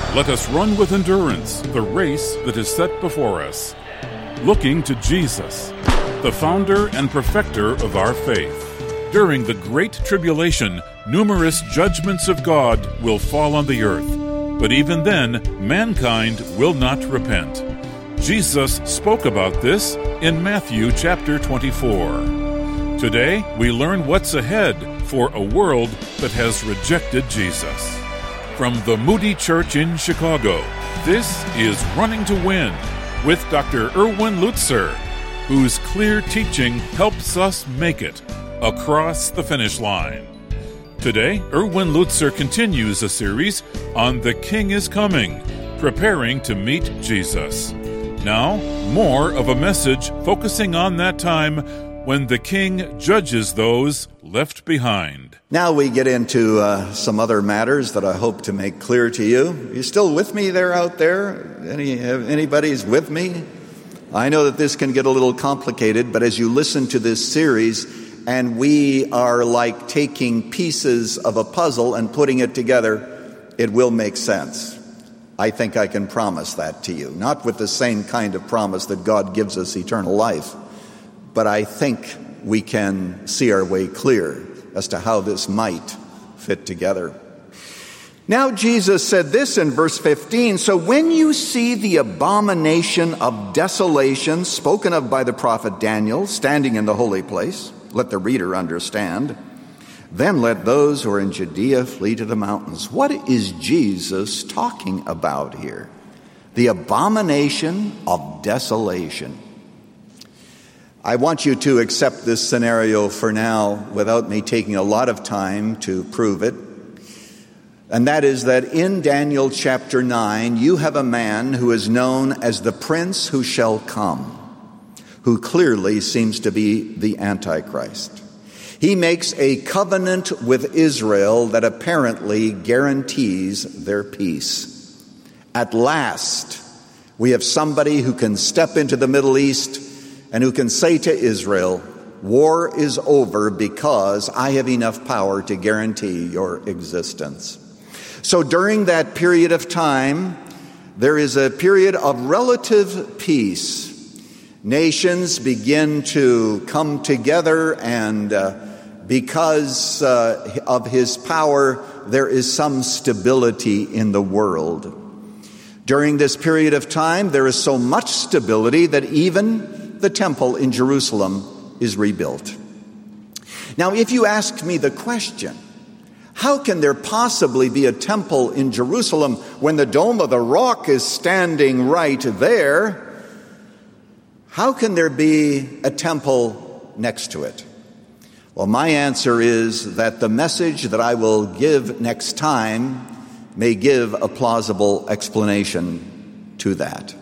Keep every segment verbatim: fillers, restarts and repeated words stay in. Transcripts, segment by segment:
Let us run with endurance the race that is set before us, looking to Jesus, the founder and perfecter of our faith. During the Great Tribulation, numerous judgments of God will fall on the earth, but even then, mankind will not repent. Jesus spoke about this in Matthew chapter twenty-four. Today, we learn what's ahead for a world that has rejected Jesus. From the Moody Church in Chicago, this is Running to Win with Doctor Erwin Lutzer, whose clear teaching helps us make it across the finish line. Today, Erwin Lutzer continues a series on The King is Coming, preparing to meet Jesus. Now, more of a message focusing on that time when the King judges those left behind. Now we get into uh, some other matters that I hope to make clear to you. Are you still with me there out there? Any, anybody's with me? I know that this can get a little complicated, but as you listen to this series, and we are like taking pieces of a puzzle and putting it together, it will make sense. I think I can promise that to you. Not with the same kind of promise that God gives us eternal life, but I think we can see our way clear as to how this might fit together. Now Jesus said this in verse fifteen, "So when you see the abomination of desolation spoken of by the prophet Daniel standing in the holy place," let the reader understand, "then let those who are in Judea flee to the mountains." What is Jesus talking about here? The abomination of desolation. I want you to accept this scenario for now without me taking a lot of time to prove it. And that is that in Daniel chapter nine, you have a man who is known as the Prince who shall come, who clearly seems to be the Antichrist. He makes a covenant with Israel that apparently guarantees their peace. At last, we have somebody who can step into the Middle East and who can say to Israel, "War is over because I have enough power to guarantee your existence." So during that period of time, there is a period of relative peace. Nations begin to come together, and uh, because uh, of his power, there is some stability in the world. During this period of time, there is so much stability that even the temple in Jerusalem is rebuilt. Now, if you ask me the question, how can there possibly be a temple in Jerusalem when the Dome of the Rock is standing right there? How can there be a temple next to it? Well, my answer is that the message that I will give next time may give a plausible explanation to that.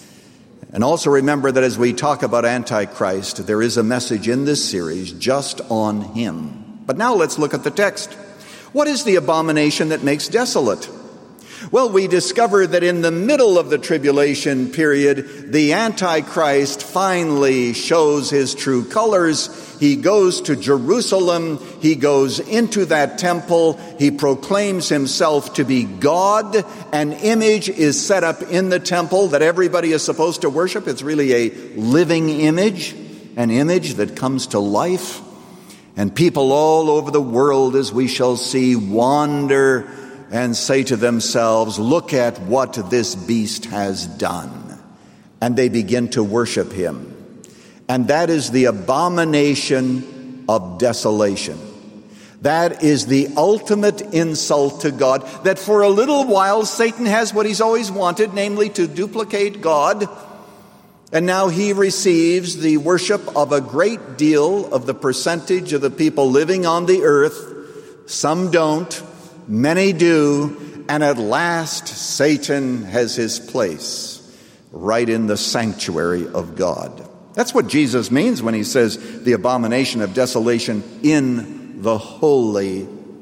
And also remember that as we talk about Antichrist, there is a message in this series just on him. But now let's look at the text. What is the abomination that makes desolate? Well, we discover that in the middle of the tribulation period, the Antichrist finally shows his true colors. He goes to Jerusalem. He goes into that temple. He proclaims himself to be God. An image is set up in the temple that everybody is supposed to worship. It's really a living image, an image that comes to life. And people all over the world, as we shall see, wander and say to themselves, "Look at what this beast has done." And they begin to worship him. And that is the abomination of desolation. That is the ultimate insult to God, that for a little while Satan has what he's always wanted, namely to duplicate God. And now he receives the worship of a great deal of the percentage of the people living on the earth. Some don't. Many do, and at last Satan has his place right in the sanctuary of God. That's what Jesus means when he says the abomination of desolation in the holy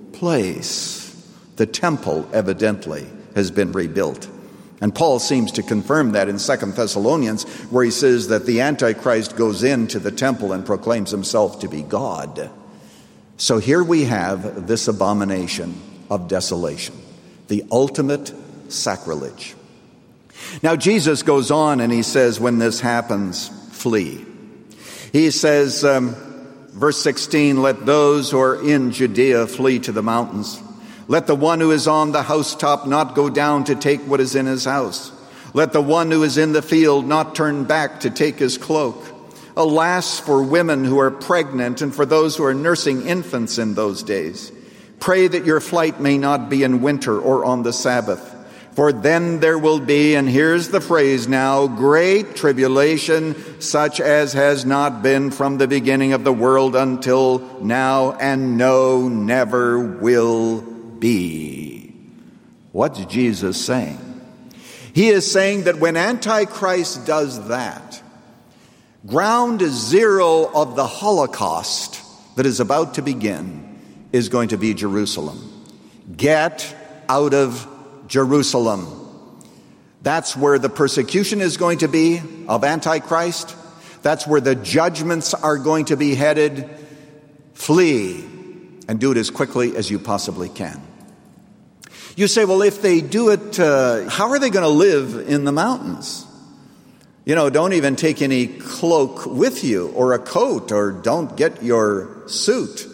place. The temple, evidently, has been rebuilt. And Paul seems to confirm that in Second Thessalonians, where he says that the Antichrist goes into the temple and proclaims himself to be God. So here we have this abomination of desolation, the ultimate sacrilege. Now, Jesus goes on and he says, when this happens, flee. He says, um, verse sixteen, let those who are in Judea flee to the mountains. Let the one who is on the housetop not go down to take what is in his house. Let the one who is in the field not turn back to take his cloak. Alas for women who are pregnant and for those who are nursing infants in those days. Pray that your flight may not be in winter or on the Sabbath. For then there will be, and here's the phrase now, great tribulation, such as has not been from the beginning of the world until now, and no, never will be. What's Jesus saying? He is saying that when Antichrist does that, ground zero of the Holocaust that is about to begin is going to be Jerusalem. Get out of Jerusalem. That's where the persecution is going to be of Antichrist. That's where the judgments are going to be headed. Flee and do it as quickly as you possibly can. You say, well, if they do it, uh, how are they going to live in the mountains? You know, don't even take any cloak with you or a coat, or don't get your suit.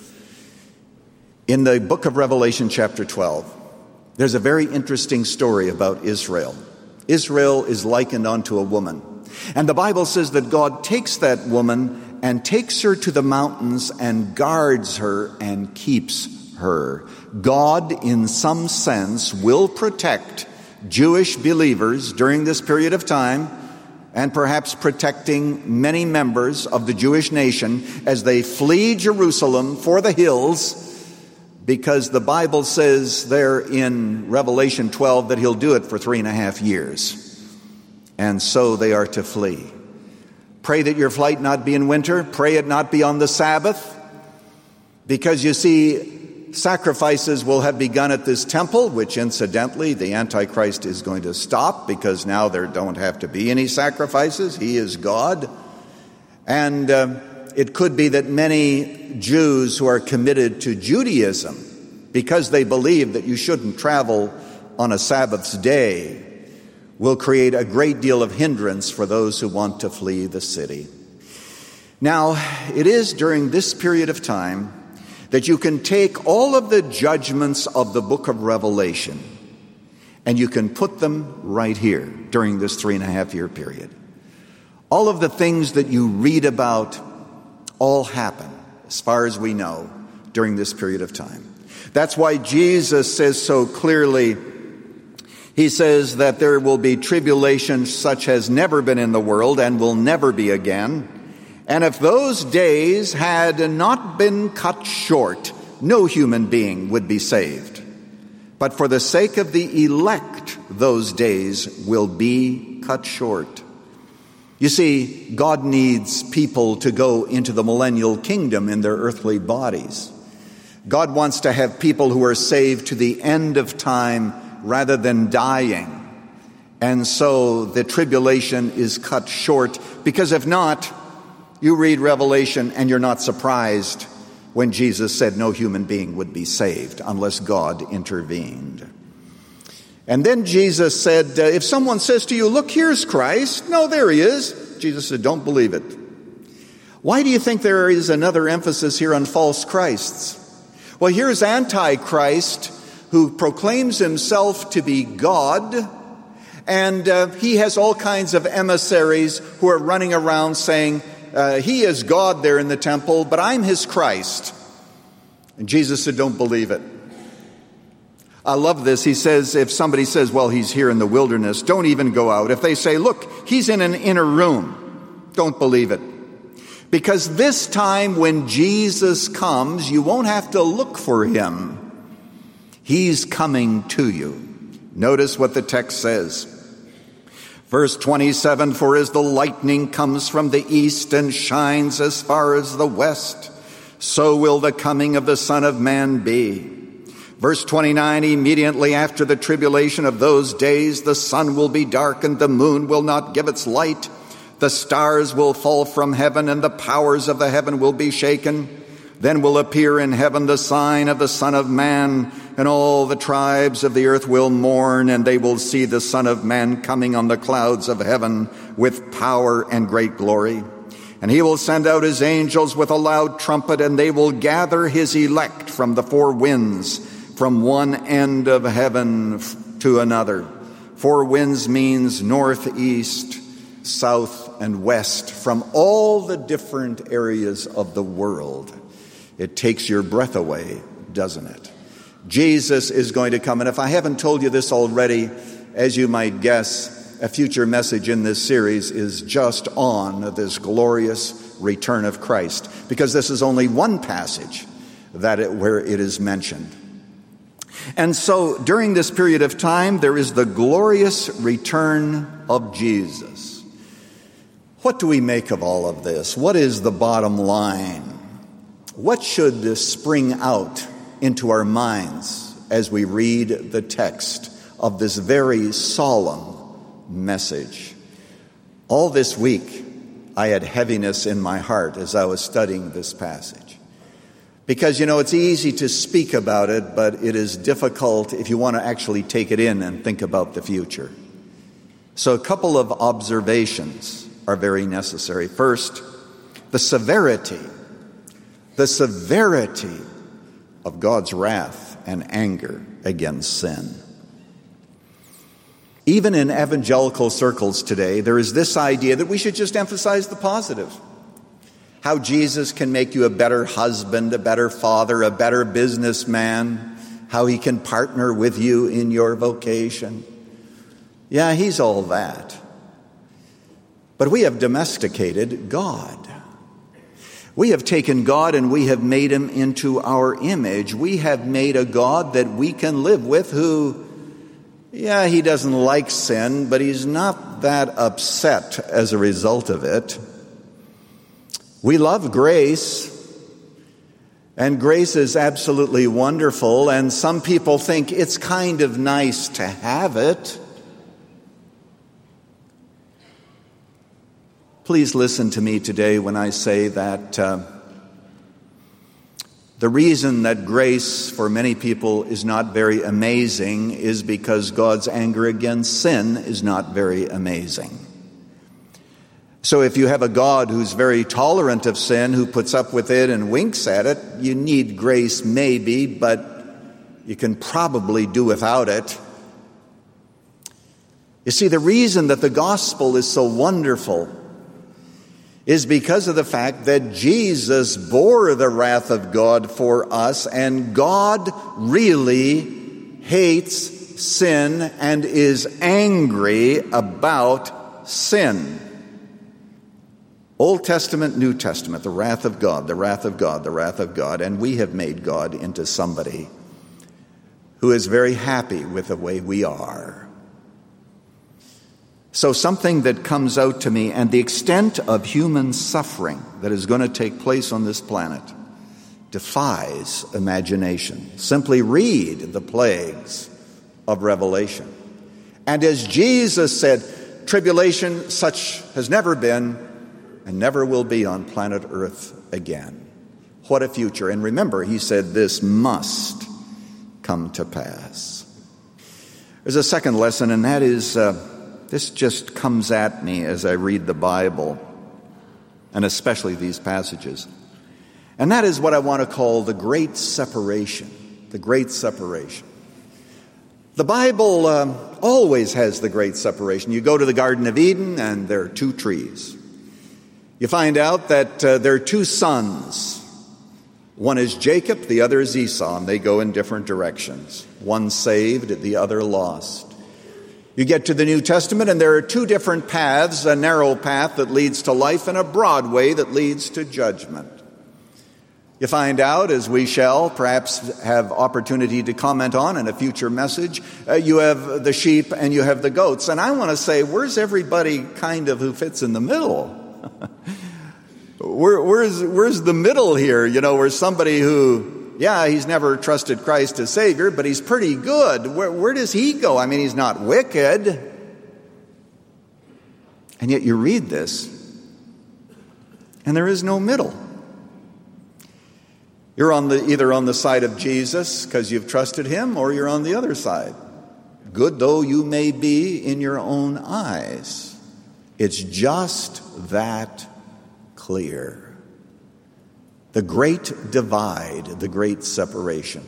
In the book of Revelation, chapter twelve, there's a very interesting story about Israel. Israel is likened unto a woman. And the Bible says that God takes that woman and takes her to the mountains and guards her and keeps her. God, in some sense, will protect Jewish believers during this period of time, and perhaps protecting many members of the Jewish nation as they flee Jerusalem for the hills, because the Bible says there in Revelation twelve that he'll do it for three and a half years. And so they are to flee. Pray that your flight not be in winter. Pray it not be on the Sabbath. Because you see, sacrifices will have begun at this temple, which incidentally the Antichrist is going to stop, because now there don't have to be any sacrifices. He is God. And uh, it could be that many Jews who are committed to Judaism, because they believe that you shouldn't travel on a Sabbath's day, will create a great deal of hindrance for those who want to flee the city. Now, it is during this period of time that you can take all of the judgments of the book of Revelation and you can put them right here during this three and a half year period. All of the things that you read about all happen, as far as we know, during this period of time. That's why Jesus says so clearly, he says that there will be tribulation such as never been in the world and will never be again. And if those days had not been cut short, no human being would be saved. But for the sake of the elect, those days will be cut short. You see, God needs people to go into the millennial kingdom in their earthly bodies. God wants to have people who are saved to the end of time rather than dying. And so the tribulation is cut short, because if not, you read Revelation and you're not surprised when Jesus said no human being would be saved unless God intervened. And then Jesus said, uh, if someone says to you, look, here's Christ. No, there he is. Jesus said, don't believe it. Why do you think there is another emphasis here on false Christs? Well, here's Antichrist, who proclaims himself to be God, and uh, he has all kinds of emissaries who are running around saying, uh, he is God there in the temple, but I'm his Christ. And Jesus said, don't believe it. I love this. He says, if somebody says, well, he's here in the wilderness, don't even go out. If they say, look, he's in an inner room, don't believe it. Because this time when Jesus comes, you won't have to look for him. He's coming to you. Notice what the text says. Verse twenty-seven, for as the lightning comes from the east and shines as far as the west, so will the coming of the Son of Man be. Verse twenty-nine, immediately after the tribulation of those days, the sun will be darkened, the moon will not give its light, the stars will fall from heaven, and the powers of the heaven will be shaken. Then will appear in heaven the sign of the Son of Man, and all the tribes of the earth will mourn, and they will see the Son of Man coming on the clouds of heaven with power and great glory. And he will send out his angels with a loud trumpet, and they will gather his elect from the four winds, from one end of heaven to another. Four winds means north, east, south, and west, from all the different areas of the world. It takes your breath away, doesn't it? Jesus is going to come. And if I haven't told you this already, as you might guess, a future message in this series is just on this glorious return of Christ, because this is only one passage that it, where it is mentioned. And so during this period of time, there is the glorious return of Jesus. What do we make of all of this? What is the bottom line? What should spring out into our minds as we read the text of this very solemn message? All this week, I had heaviness in my heart as I was studying this passage. Because, you know, it's easy to speak about it, but it is difficult if you want to actually take it in and think about the future. So a couple of observations are very necessary. First, the severity, the severity of God's wrath and anger against sin. Even in evangelical circles today, there is this idea that we should just emphasize the positive. How Jesus can make you a better husband, a better father, a better businessman. How he can partner with you in your vocation. Yeah, he's all that. But we have domesticated God. We have taken God and we have made him into our image. We have made a God that we can live with who, yeah, he doesn't like sin, but he's not that upset as a result of it. We love grace, and grace is absolutely wonderful, and some people think it's kind of nice to have it. Please listen to me today when I say that uh, the reason that grace for many people is not very amazing is because God's anger against sin is not very amazing. So if you have a God who's very tolerant of sin, who puts up with it and winks at it, you need grace maybe, but you can probably do without it. You see, the reason that the gospel is so wonderful is because of the fact that Jesus bore the wrath of God for us, and God really hates sin and is angry about sin. Old Testament, New Testament, the wrath of God, the wrath of God, the wrath of God. And we have made God into somebody who is very happy with the way we are. So something that comes out to me, and the extent of human suffering that is going to take place on this planet defies imagination. Simply read the plagues of Revelation. And as Jesus said, tribulation such has never been and never will be on planet Earth again. What a future. And remember, he said this must come to pass. There's a second lesson, and that is, uh, this just comes at me as I read the Bible, and especially these passages. And that is what I want to call the great separation. The great separation. The Bible um, always has the great separation. You go to the Garden of Eden, and there are two trees. You find out that uh, there are two sons. One is Jacob, the other is Esau, and they go in different directions. One saved, the other lost. You get to the New Testament, and there are two different paths, a narrow path that leads to life and a broad way that leads to judgment. You find out, as we shall perhaps have opportunity to comment on in a future message, uh, you have the sheep and you have the goats. And I want to say, where's everybody kind of who fits in the middle? Where, where's, where's the middle here? You know, where's somebody who, yeah, he's never trusted Christ as Savior, but he's pretty good. Where, where does he go? I mean, he's not wicked. And yet you read this, and there is no middle. You're on the, either on the side of Jesus because you've trusted him, or you're on the other side. Good though you may be in your own eyes, it's just that clear. The great divide, the great separation.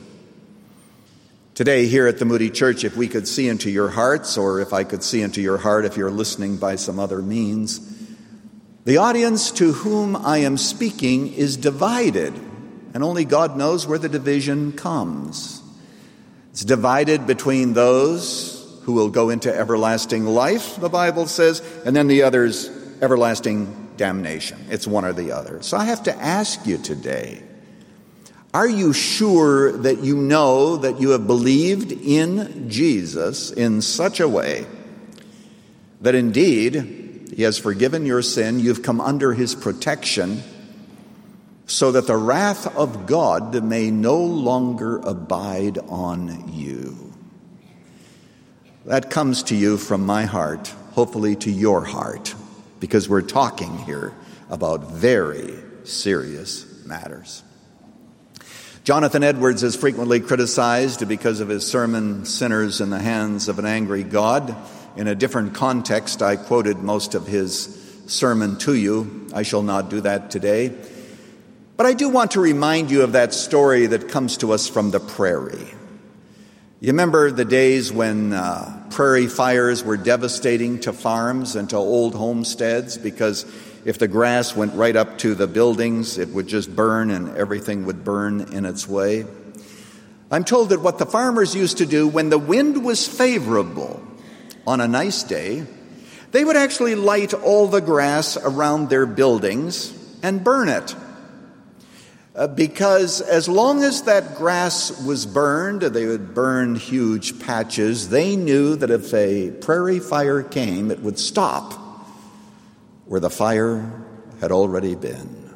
Today here at the Moody Church, if we could see into your hearts, or if I could see into your heart if you're listening by some other means, the audience to whom I am speaking is divided, and only God knows where the division comes. It's divided between those who will go into everlasting life, the Bible says, and then the others, everlasting damnation. It's one or the other. So I have to ask you today, are you sure that you know that you have believed in Jesus in such a way that indeed he has forgiven your sin, you've come under his protection, so that the wrath of God may no longer abide on you? That comes to you from my heart, hopefully to your heart, because we're talking here about very serious matters. Jonathan Edwards is frequently criticized because of his sermon, Sinners in the Hands of an Angry God. In a different context, I quoted most of his sermon to you. I shall not do that today. But I do want to remind you of that story that comes to us from the prairie. You remember the days when uh, prairie fires were devastating to farms and to old homesteads, because if the grass went right up to the buildings, it would just burn and everything would burn in its way. I'm told that what the farmers used to do when the wind was favorable on a nice day, they would actually light all the grass around their buildings and burn it. Uh, because as long as that grass was burned, they would burn huge patches. They knew that if a prairie fire came, it would stop where the fire had already been.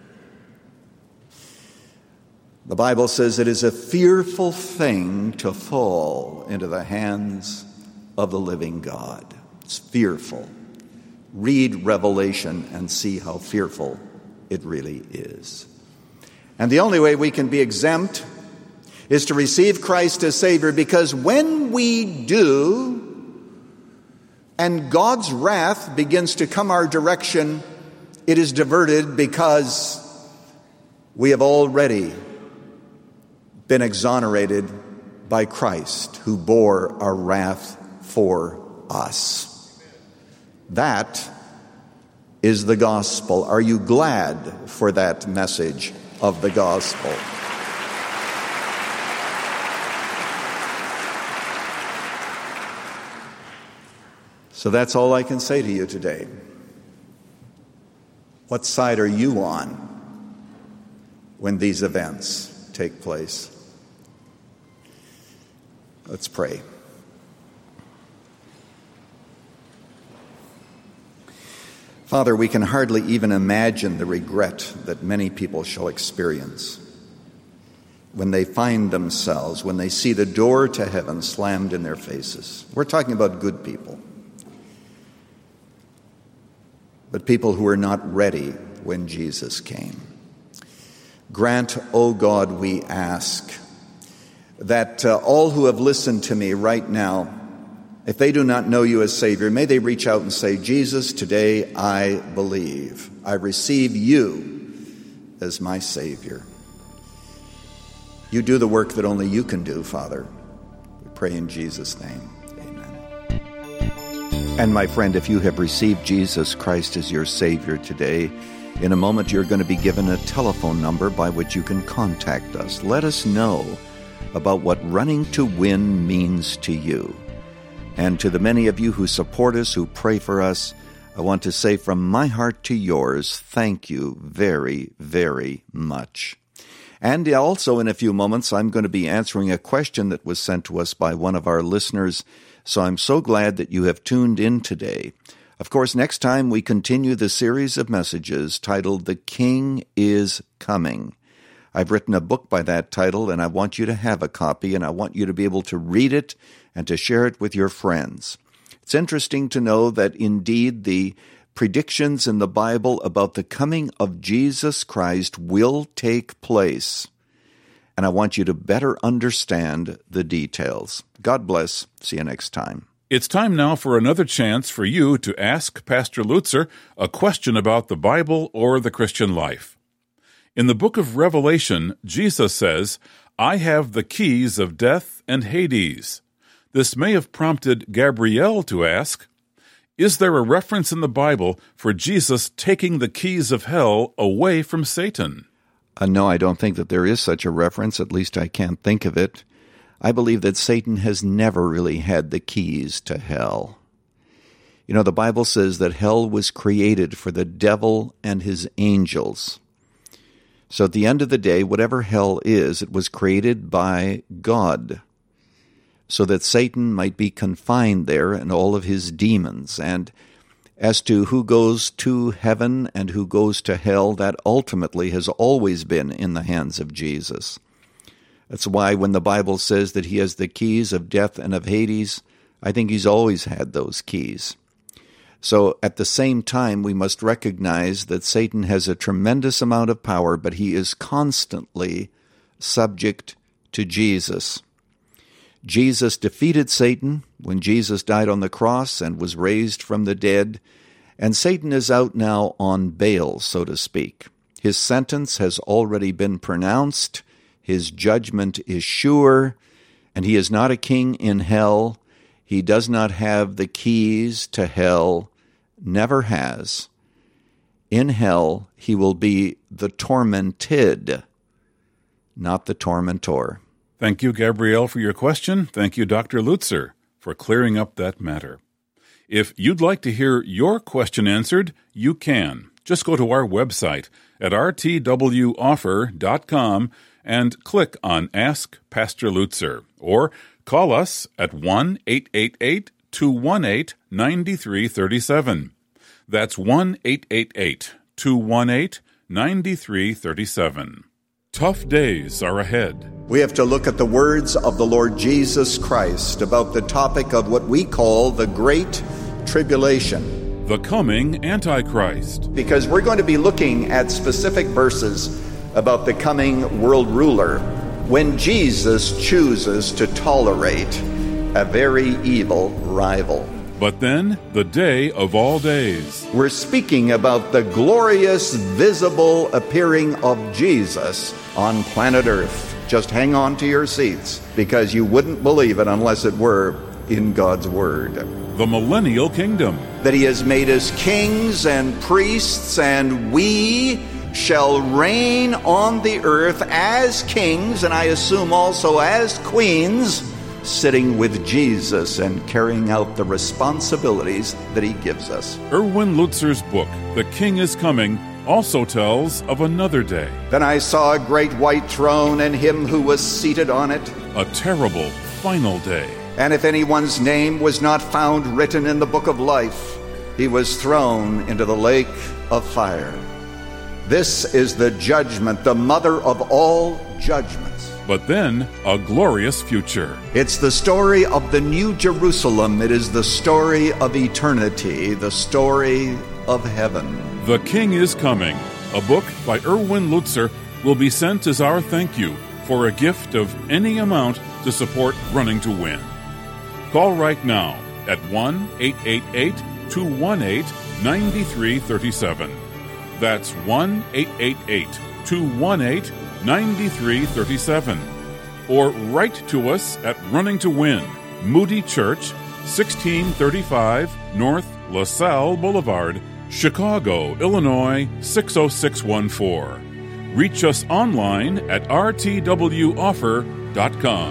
The Bible says it is a fearful thing to fall into the hands of the living God. It's fearful. Read Revelation and see how fearful it really is. And the only way we can be exempt is to receive Christ as Savior, because when we do, and God's wrath begins to come our direction, it is diverted because we have already been exonerated by Christ, who bore our wrath for us. That is the gospel. Are you glad for that message of the gospel? So that's all I can say to you today. What side are you on when these events take place? Let's pray. Father, we can hardly even imagine the regret that many people shall experience when they find themselves, when they see the door to heaven slammed in their faces. We're talking about good people, but people who were not ready when Jesus came. Grant, O God, we ask, that uh, all who have listened to me right now, if they do not know you as Savior, may they reach out and say, Jesus, today I believe. I receive you as my Savior. You do the work that only you can do, Father. We pray in Jesus' name. Amen. And my friend, if you have received Jesus Christ as your Savior today, in a moment you're going to be given a telephone number by which you can contact us. Let us know about what Running to Win means to you. And to the many of you who support us, who pray for us, I want to say from my heart to yours, thank you very, very much. And also in a few moments, I'm going to be answering a question that was sent to us by one of our listeners. So I'm so glad that you have tuned in today. Of course, next time we continue the series of messages titled The King is Coming. I've written a book by that title, and I want you to have a copy, and I want you to be able to read it and to share it with your friends. It's interesting to know that indeed the predictions in the Bible about the coming of Jesus Christ will take place and I want you to better understand the details. God bless. See you next time. It's time now for another chance for you to ask Pastor Lutzer a question about the Bible or the Christian life. In the book of Revelation, Jesus says, "I have the keys of death and Hades." This may have prompted Gabrielle to ask, is there a reference in the Bible for Jesus taking the keys of hell away from Satan? Uh, no, I don't think that there is such a reference. At least I can't think of it. I believe that Satan has never really had the keys to hell. You know, the Bible says that hell was created for the devil and his angels. So at the end of the day, whatever hell is, it was created by God, so that Satan might be confined there and all of his demons. And as to who goes to heaven and who goes to hell, that ultimately has always been in the hands of Jesus. That's why when the Bible says that he has the keys of death and of Hades, I think he's always had those keys. So at the same time, we must recognize that Satan has a tremendous amount of power, but he is constantly subject to Jesus. Jesus defeated Satan when Jesus died on the cross and was raised from the dead, and Satan is out now on bail, so to speak. His sentence has already been pronounced, his judgment is sure, and he is not a king in hell. He does not have the keys to hell, never has. In hell, he will be the tormented, not the tormentor. Thank you, Gabrielle, for your question. Thank you, Doctor Lutzer, for clearing up that matter. If you'd like to hear your question answered, you can. Just go to our website at r t w offer dot com and click on Ask Pastor Lutzer, or call us at one eight eight eight, two one eight, nine three three seven. That's one eight eight eight, two one eight, nine three three seven. Tough days are ahead. We have to look at the words of the Lord Jesus Christ about the topic of what we call the Great Tribulation. The coming Antichrist. Because we're going to be looking at specific verses about the coming world ruler when Jesus chooses to tolerate a very evil rival. But then, the day of all days. We're speaking about the glorious, visible appearing of Jesus on planet Earth. Just hang on to your seats, because you wouldn't believe it unless it were in God's Word. The millennial kingdom. That he has made us kings and priests, and we shall reign on the earth as kings, and I assume also as queens, sitting with Jesus and carrying out the responsibilities that he gives us. Erwin Lutzer's book, The King is Coming, also tells of another day. Then I saw a great white throne and him who was seated on it. A terrible, final day. And if anyone's name was not found written in the book of life, he was thrown into the lake of fire. This is the judgment, the mother of all judgments. But then, a glorious future. It's the story of the New Jerusalem. It is the story of eternity, the story of heaven. The King is Coming, a book by Erwin Lutzer, will be sent as our thank you for a gift of any amount to support Running to Win. Call right now at one eight eight eight, two one eight, nine three three seven. That's one eight eight eight, two one eight, nine three three seven. Or write to us at Running to Win, Moody Church, sixteen thirty-five North LaSalle Boulevard, Chicago, Illinois, six oh six one four. Reach us online at r t w offer dot com.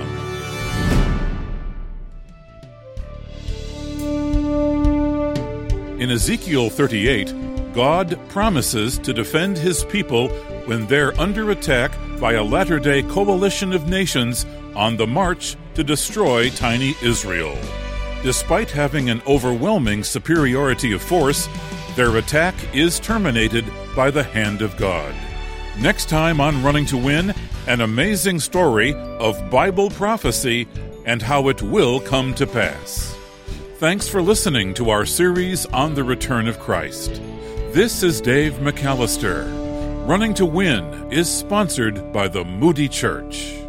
In Ezekiel thirty-eight, God promises to defend his people when they're under attack by a latter-day coalition of nations on the march to destroy tiny Israel. Despite having an overwhelming superiority of force, their attack is terminated by the hand of God. Next time on Running to Win, an amazing story of Bible prophecy and how it will come to pass. Thanks for listening to our series on the return of Christ. This is Dave McAllister. Running to Win is sponsored by the Moody Church.